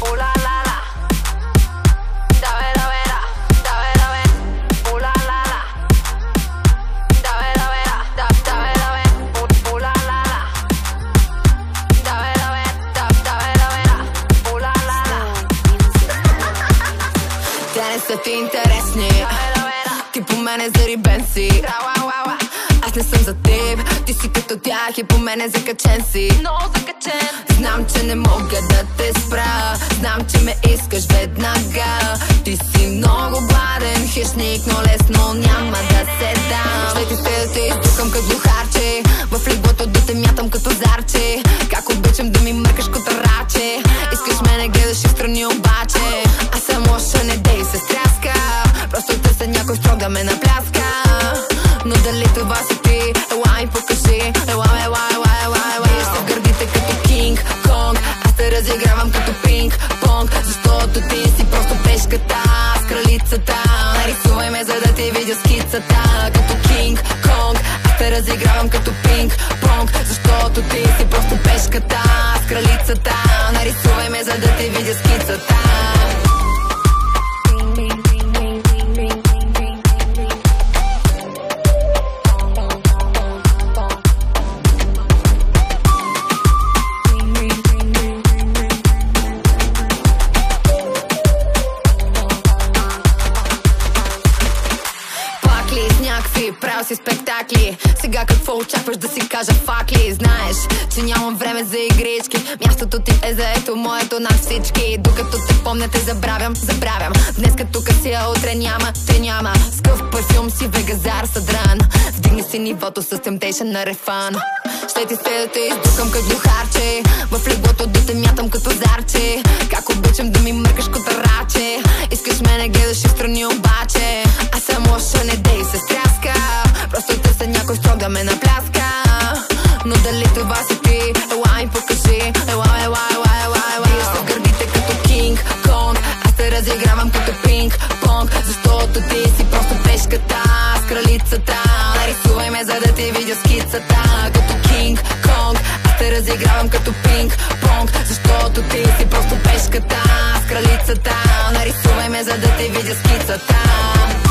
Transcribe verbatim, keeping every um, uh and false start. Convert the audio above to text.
Ула ла ла. Давай, давай, да. Давай, давай. Ула ла ла. Давай, давай, да. Давай, давай. Ула ла ла. Давай, давай. Давай, давай, да. Ула ла ла. Те не са ти интересни. Ти по мене зарибен си. Аз не съм за теб. Ти си като тях и по мене закачен си. Много закачен. Знам, че не мога да те спра. Знам, че ме искаш веднага. Ти си много гладен хищник, но лесно няма да се дам. Ще ти се да те издухам като глухарче. В леглото да те мятам като зарче. Как обичам да ми мъркаш като раче. Искаш мене, гледаш и страни обаче. Аз съм лоша, не дей се стряска. Просто търся някой строг да ме напляска. Но дали това си ти? Ела ми покажи. Ела, ела, ела, ела, ела. Виж се в гърдите като Кинг Конг. Аз те разигравам като пинг понг. Защото ти си просто пешката с кралицата. Нарисувай ме, за да ти видя скицата. Като Кинг Конг. Аз те разигравам като пинг понг. Защото ти си просто пешката с кралицата. Нарисувай ме, за да ти видя скицата. Правил си спектакли. Сега какво очакваш да си кажа факли? Знаеш, че нямам време за игрички. Мястото ти е заето, моето над всички. Докато те помня, те забравям, забравям. Днес като си, а утре няма, те няма. С къв парфюм си вегазар съдран. Вдигни си нивото с Temptation на Рефан. Ще ти се да те издухам като глухарче. В леглото да те мятам като зарче. Как обичам да ми мъркаш като раче. Искаш мене, гледаш и страни обаче. Аз съм лоша, не дей се стряска. Просто търся някой строг да ме напляска. Но дали това си ти? Ела ми покажи. Ела, ела, ела, ела, ела. Виж се в гърдите като Кинг Конг. Аз те разигравам като пинг понг. Защото ти си просто пешката с кралицата. Нарисувай ме, за да ти видя скицата. Като Кинг Конг. Аз те разигравам като пинг понг. Защото ти си просто пешката с кралицата. Нарисувай ме, за да ти видя скицата.